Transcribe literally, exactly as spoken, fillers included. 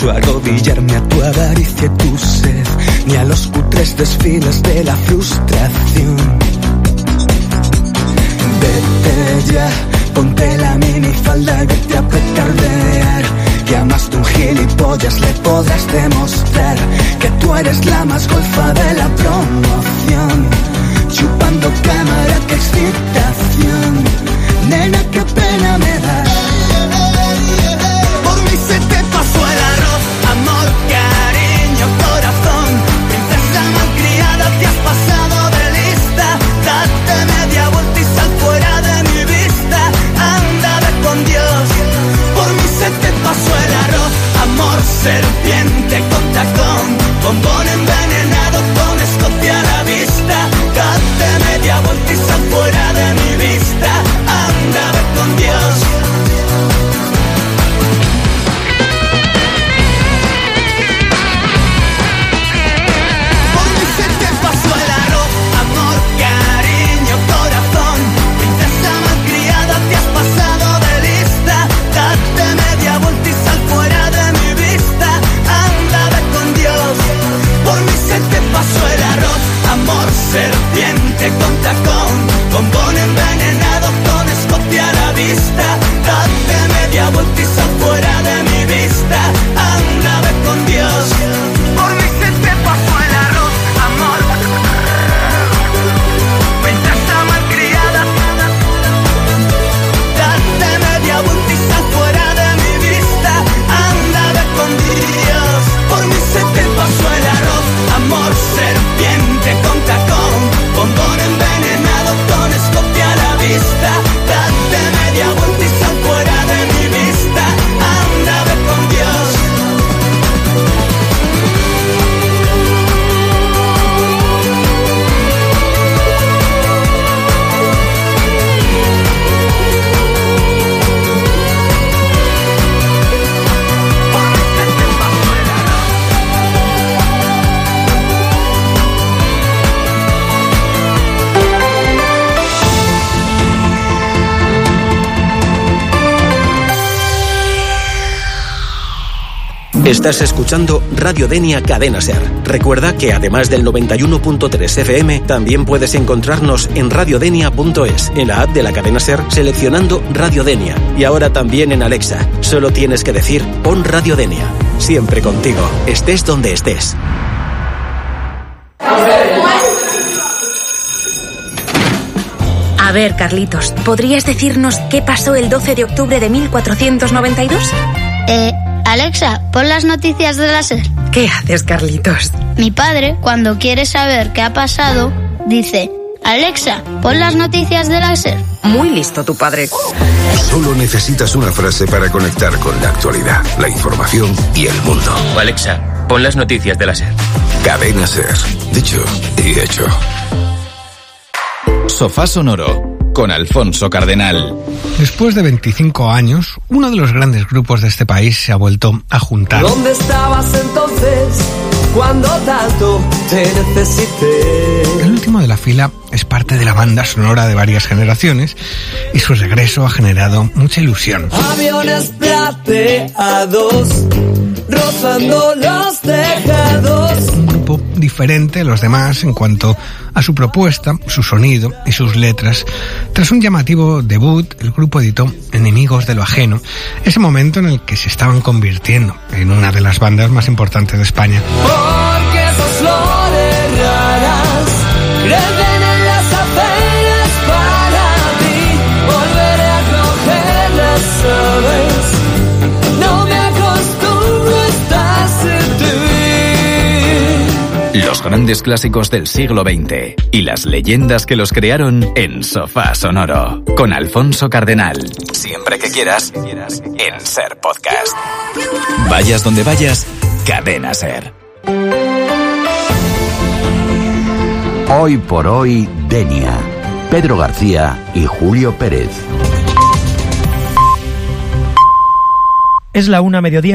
pienso arrodillarme a tu avaricia y tu sed, ni a los cutres desfiles de la frustración. Vete ya, ponte la minifalda y vete a petardear, que a más de un gilipollas le podrás demostrar que tú eres la más golfa de la promoción. Chupando cámara, qué excitación, nena, qué pena me da. Por mí se te pasó el arroz, amor, cariño, corazón. Princesa malcriada, te has pasado de lista. Date media vuelta y sal fuera de mi vista. Anda, ve con Dios. Por mí se te pasó el arroz, amor, serpiente con tacón. Bombón envenenado con Escocia a la vista. Date media vuelta y sal fuera de mi vista. Anda, ve con Dios. Por mí se te pasó el arroz, amor, cariño, corazón. Princesa malcriada, te has pasado de lista. Date media vuelta y sal fuera de mi vista. Anda, ve con Dios. Por mí se te pasó el arroz, amor, serpiente con tacón. Bombón envenenado con Escocia a la vista. Date media vuelta y sal fuera de mi vista. Anda, ve con Dios. Por mí se te pasó el arroz, amor. Princesa malcriada. Date media vuelta y sal fuera de mi vista. Anda, ve con Dios. Por mí se te pasó el arroz, amor, serpiente con tacón. Bombón envenenado con Escocia a la vista. Date media vuelta y sal fuera de mi vista. Anda, ve con Dios. Estás escuchando Radio Denia Cadena Ser. Recuerda que además del noventa y uno punto tres F M, también puedes encontrarnos en radiodenia punto es, en la app de la Cadena Ser, seleccionando Radio Denia. Y ahora también en Alexa. Solo tienes que decir, pon Radio Denia. Siempre contigo, estés donde estés. A ver, Carlitos, ¿podrías decirnos qué pasó el doce de octubre de mil cuatrocientos noventa y dos? Eh... Alexa, pon las noticias de la SER. ¿Qué haces, Carlitos? Mi padre, cuando quiere saber qué ha pasado, dice: Alexa, pon las noticias de la SER. Muy listo tu padre. Solo necesitas una frase para conectar con la actualidad, la información y el mundo. Alexa, pon las noticias de la SER. Cadena SER. Dicho y hecho. Sofá Sonoro con Alfonso Cardenal. Después de veinticinco años, uno de los grandes grupos de este país se ha vuelto a juntar. ¿Dónde estabas entonces cuando tanto te necesité? El último de la fila es parte de la banda sonora de varias generaciones y su regreso ha generado mucha ilusión. Aviones plateados rozando los tejados. Un grupo diferente a los demás en cuanto a su propuesta, su sonido y sus letras. Tras un llamativo debut, el grupo editó Enemigos de lo Ajeno, ese momento en el que se estaban convirtiendo en una de las bandas más importantes de España. Porque esas flores raras crecen en las aceras para ti. Volveré a cogerlas, ¿sabes? No me acostumbro a estar sin ti. Los grandes clásicos del siglo veinte y las leyendas que los crearon en Sofá Sonoro con Alfonso Cardenal. Siempre que quieras, en Ser Podcast. Vayas donde vayas, Cadena Ser. Hoy por hoy, Denia. Pedro García y Julio Pérez. Es la una mediodía.